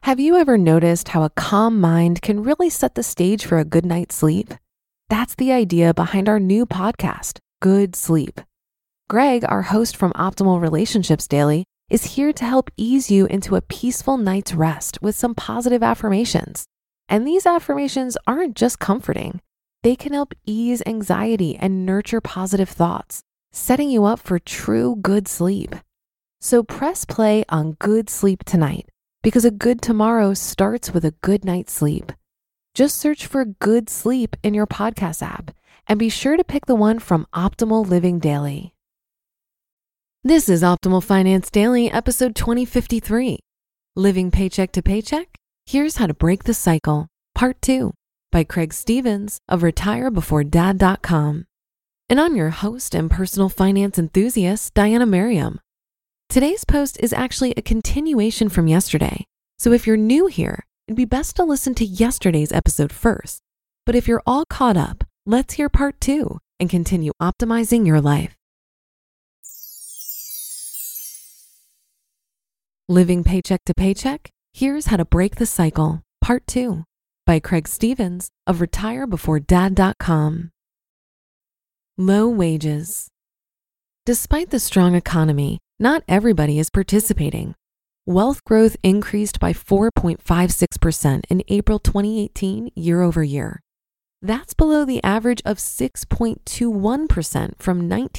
Have you ever noticed how a calm mind can really set the stage for a good night's sleep? That's the idea behind our new podcast, Good Sleep. Greg, our host from Optimal Relationships Daily, is here to help ease you into a peaceful night's rest with some positive affirmations. And these affirmations aren't just comforting. They can help ease anxiety and nurture positive thoughts, setting you up for true good sleep. So press play on Good Sleep tonight, because a good tomorrow starts with a good night's sleep. Just search for Good Sleep in your podcast app and be sure to pick the one from Optimal Living Daily. This is Optimal Finance Daily, episode 2053. Living Paycheck to Paycheck? Here's How to Break the Cycle, Part 2, by Craig Stevens of RetireBeforeDad.com. And I'm your host and personal finance enthusiast, Diana Merriam. Today's post is actually a continuation from yesterday, so if you're new here, it'd be best to listen to yesterday's episode first. But if you're all caught up, let's hear part 2 and continue optimizing your life. Living Paycheck to Paycheck? Here's How to Break the Cycle, Part 2, by Craig Stevens of RetireBeforeDad.com. Low wages. Despite the strong economy, not everybody is participating. Wealth growth increased by 4.56% in April 2018 year over year. That's below the average of 6.21% from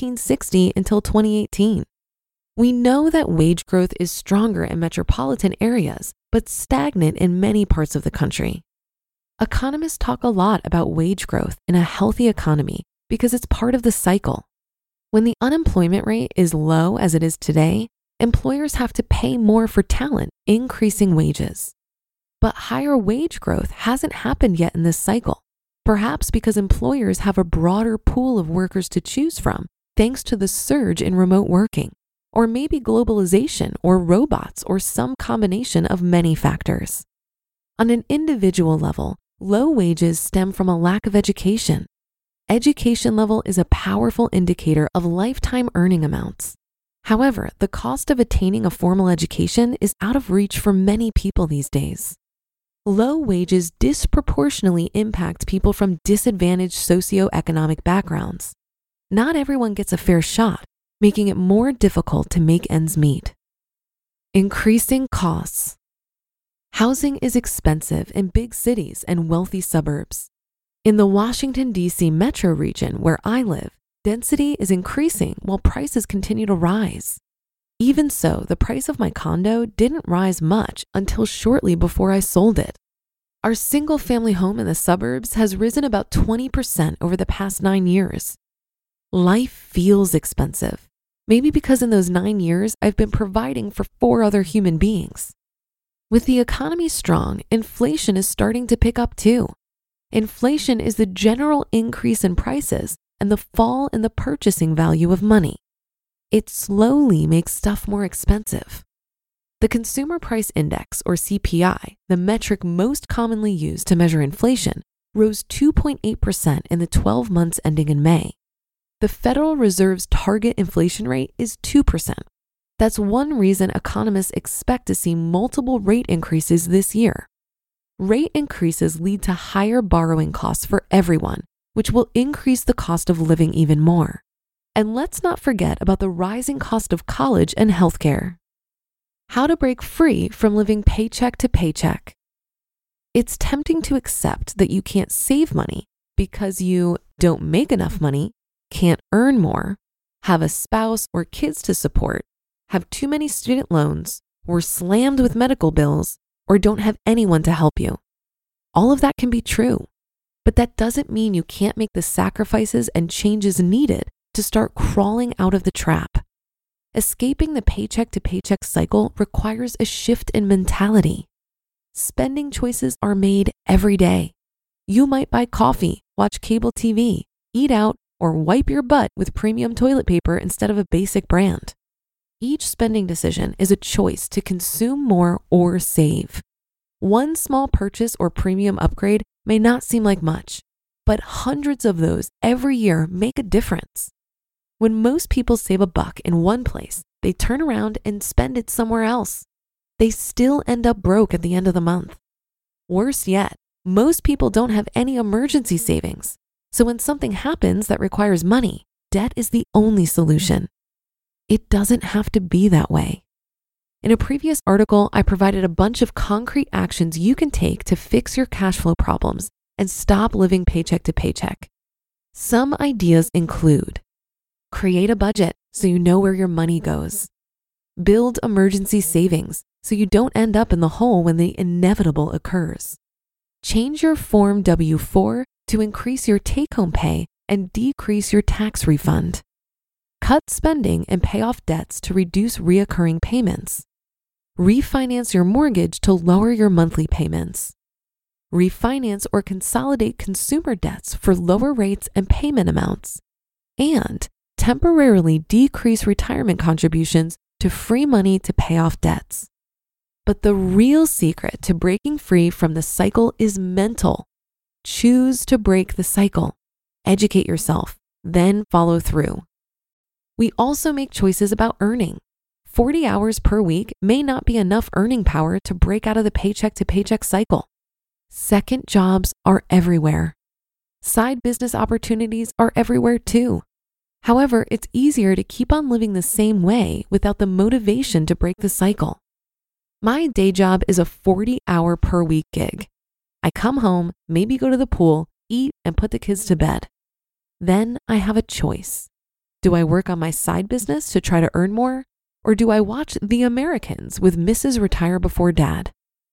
1960 until 2018. We know that wage growth is stronger in metropolitan areas, but stagnant in many parts of the country. Economists talk a lot about wage growth in a healthy economy because it's part of the cycle. When the unemployment rate is low as it is today, employers have to pay more for talent, increasing wages. But higher wage growth hasn't happened yet in this cycle, perhaps because employers have a broader pool of workers to choose from thanks to the surge in remote working, or maybe globalization or robots or some combination of many factors. On an individual level, low wages stem from a lack of education. Education level is a powerful indicator of lifetime earning amounts. However, the cost of attaining a formal education is out of reach for many people these days. Low wages disproportionately impact people from disadvantaged socioeconomic backgrounds. Not everyone gets a fair shot, making it more difficult to make ends meet. Increasing costs. Housing is expensive in big cities and wealthy suburbs. In the Washington, D.C. metro region where I live, density is increasing while prices continue to rise. Even so, the price of my condo didn't rise much until shortly before I sold it. Our single-family home in the suburbs has risen about 20% over the past 9 years. Life feels expensive, maybe because in those 9 years I've been providing for 4 other human beings. With the economy strong, inflation is starting to pick up too. Inflation is the general increase in prices and the fall in the purchasing value of money. It slowly makes stuff more expensive. The Consumer Price Index, or CPI, the metric most commonly used to measure inflation, rose 2.8% in the 12 months ending in May. The Federal Reserve's target inflation rate is 2%. That's one reason economists expect to see multiple rate increases this year. Rate increases lead to higher borrowing costs for everyone, which will increase the cost of living even more. And let's not forget about the rising cost of college and healthcare. How to break free from living paycheck to paycheck. It's tempting to accept that you can't save money because you don't make enough money, can't earn more, have a spouse or kids to support, have too many student loans, were slammed with medical bills, or don't have anyone to help you. All of that can be true, but that doesn't mean you can't make the sacrifices and changes needed to start crawling out of the trap. Escaping the paycheck to paycheck cycle requires a shift in mentality. Spending choices are made every day. You might buy coffee, watch cable TV, eat out, or wipe your butt with premium toilet paper instead of a basic brand. Each spending decision is a choice to consume more or save. One small purchase or premium upgrade may not seem like much, but hundreds of those every year make a difference. When most people save $1 in one place, they turn around and spend it somewhere else. they still end up broke at the end of the month. Worse yet, most people don't have any emergency savings. So when something happens that requires money, debt is the only solution. It doesn't have to be that way. In a previous article, I provided a bunch of concrete actions you can take to fix your cash flow problems and stop living paycheck to paycheck. Some ideas include: create a budget so you know where your money goes. Build emergency savings so you don't end up in the hole when the inevitable occurs. Change your Form W-4 to increase your take-home pay and decrease your tax refund. Cut spending and pay off debts to reduce reoccurring payments. Refinance your mortgage to lower your monthly payments. Refinance or consolidate consumer debts for lower rates and payment amounts. And temporarily decrease retirement contributions to free money to pay off debts. But the real secret to breaking free from the cycle is mental. Choose to break the cycle. Educate yourself, then follow through. We also make choices about earning. 40 hours per week may not be enough earning power to break out of the paycheck to paycheck cycle. Second jobs are everywhere. Side business opportunities are everywhere too. However, it's easier to keep on living the same way without the motivation to break the cycle. My day job is a 40-hour per week gig. I come home, maybe go to the pool, eat, and put the kids to bed. Then I have a choice. Do I work on my side business to try to earn more? Or do I watch The Americans with Mrs. Retire Before Dad?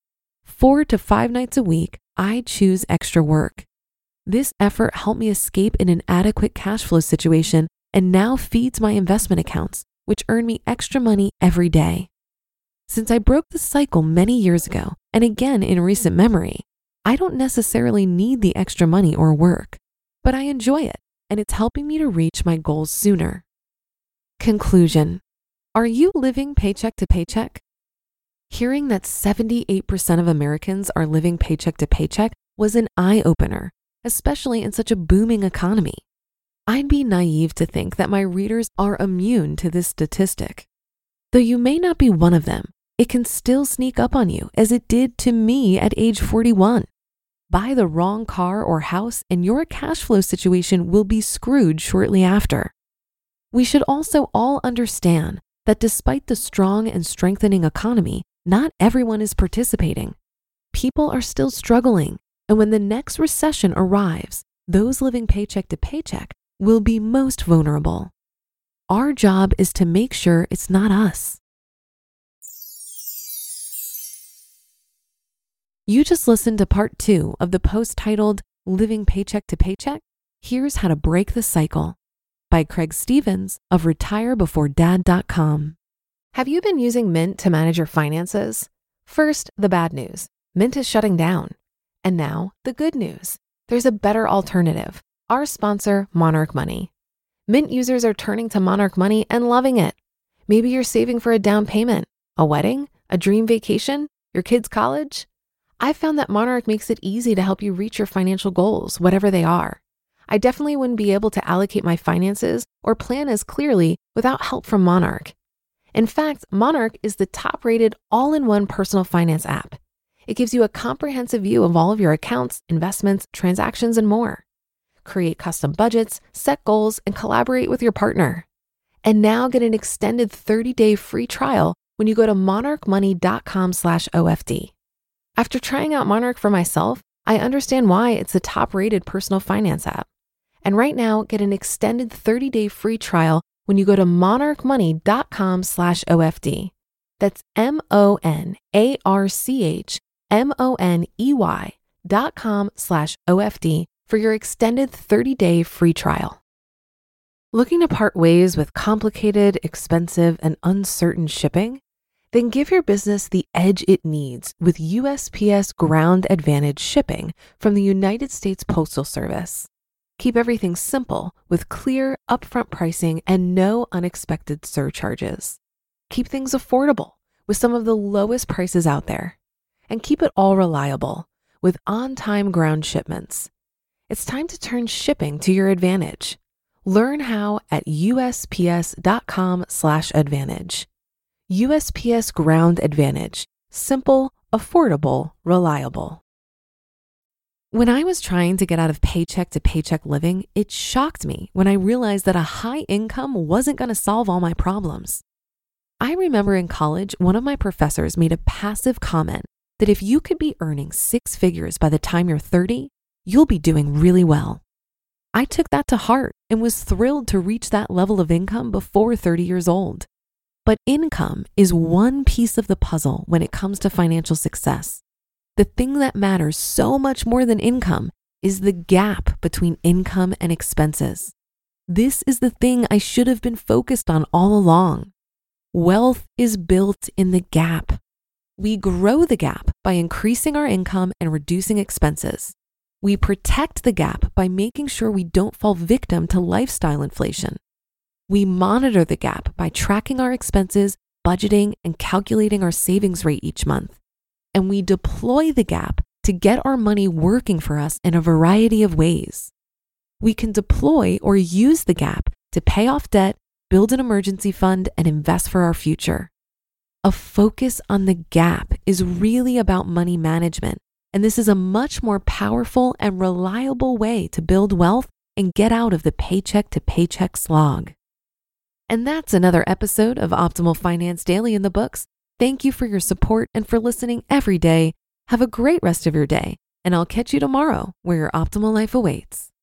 4 to 5 nights a week, I choose extra work. This effort helped me escape an inadequate cash flow situation and now feeds my investment accounts, which earn me extra money every day. Since I broke the cycle many years ago, and again in recent memory, I don't necessarily need the extra money or work, but I enjoy it, and it's helping me to reach my goals sooner. Conclusion: are you living paycheck to paycheck? Hearing that 78% of Americans are living paycheck to paycheck was an eye-opener, especially in such a booming economy. I'd be naive to think that my readers are immune to this statistic. Though you may not be one of them, it can still sneak up on you as it did to me at age 41. Buy the wrong car or house and your cash flow situation will be screwed shortly after. We should also all understand that despite the strong and strengthening economy, not everyone is participating. People are still struggling, and when the next recession arrives, those living paycheck to paycheck will be most vulnerable. Our job is to make sure it's not us. You just listened to part 2 of the post titled Living Paycheck to Paycheck? Here's How to Break the Cycle by Craig Stevens of retirebeforedad.com. Have you been using Mint to manage your finances? First, the bad news. Mint is shutting down. And now, the good news. There's a better alternative. Our sponsor, Monarch Money. Mint users are turning to Monarch Money and loving it. Maybe you're saving for a down payment, a wedding, a dream vacation, your kids' college. I've found that Monarch makes it easy to help you reach your financial goals, whatever they are. I definitely wouldn't be able to allocate my finances or plan as clearly without help from Monarch. In fact, Monarch is the top-rated all-in-one personal finance app. It gives you a comprehensive view of all of your accounts, investments, transactions, and more. Create custom budgets, set goals, and collaborate with your partner. And now get an extended 30-day free trial when you go to monarchmoney.com/OFD. After trying out Monarch for myself, I understand why it's the top-rated personal finance app. And right now, get an extended 30-day free trial when you go to monarchmoney.com/OFD. That's monarchmoney.com/OFD for your extended 30-day free trial. Looking to part ways with complicated, expensive, and uncertain shipping? Then give your business the edge it needs with USPS Ground Advantage shipping from the United States Postal Service. Keep everything simple with clear, upfront pricing and no unexpected surcharges. Keep things affordable with some of the lowest prices out there. And keep it all reliable with on-time ground shipments. It's time to turn shipping to your advantage. Learn how at USPS.com/advantage. USPS Ground Advantage. simple, affordable, reliable. When I was trying to get out of paycheck to paycheck living, it shocked me when I realized that a high income wasn't going to solve all my problems. I remember in college, one of my professors made a passive comment that if you could be earning 6 figures by the time you're 30, you'll be doing really well. I took that to heart and was thrilled to reach that level of income before 30 years old. But income is one piece of the puzzle when it comes to financial success. The thing that matters so much more than income is the gap between income and expenses. This is the thing I should have been focused on all along. Wealth is built in the gap. We grow the gap by increasing our income and reducing expenses. We protect the gap by making sure we don't fall victim to lifestyle inflation. We monitor the gap by tracking our expenses, budgeting, and calculating our savings rate each month. And we deploy the gap to get our money working for us in a variety of ways. We can deploy or use the gap to pay off debt, build an emergency fund, and invest for our future. A focus on the gap is really about money management, and this is a much more powerful and reliable way to build wealth and get out of the paycheck to paycheck slog. And that's another episode of Optimal Finance Daily in the books. Thank you for your support and for listening every day. Have a great rest of your day, and I'll catch you tomorrow where your optimal life awaits.